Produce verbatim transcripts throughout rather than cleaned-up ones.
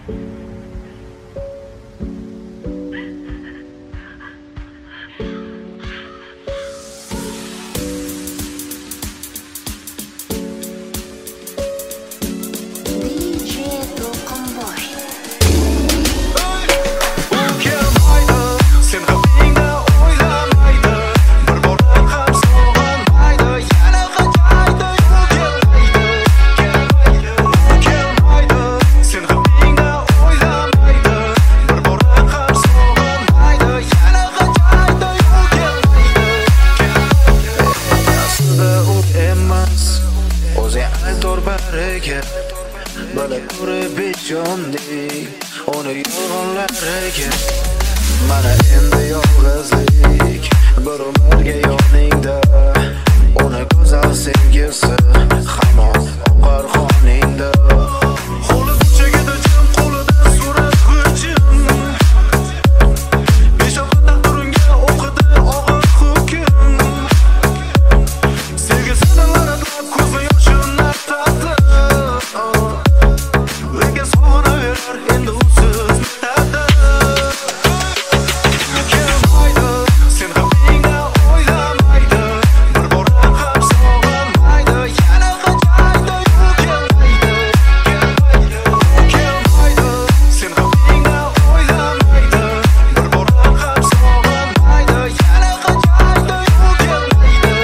Bala ko'rib bechondek uni yolg'onlariga mana endi yolg'izlik bir umrga yoningda uni go'zal sevgisi hamon oqar qoningda qo'li ko'chagida jim qo'lidan surat g'ijim beshavqat taqdiringga o'qidi og'ir hukm sevgisini laratlab ko'zi yoshini artadi endi usiz metada kelmaydi sen g'amingni o'ylamaydi bir bora ham sog'inmaydi yana qachaydi kelmaydi kelmaydi sen g'amingni o'ylamaydi bir bora ham sog'inmaydi yana qachaydi kelmaydi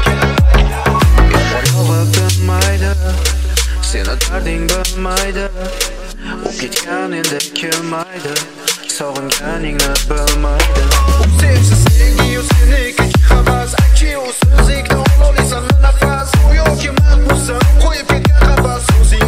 yomg'ir tinmaydi seni darding bilmaydi u ketgan endi kelmaydi sog'inganingni bilmaydi u sevsa sevgi-yu seniki havas aytchi u so'zlikda ololiysan nafas u yoki mahbussan qo'yib ketgan qafas o'zing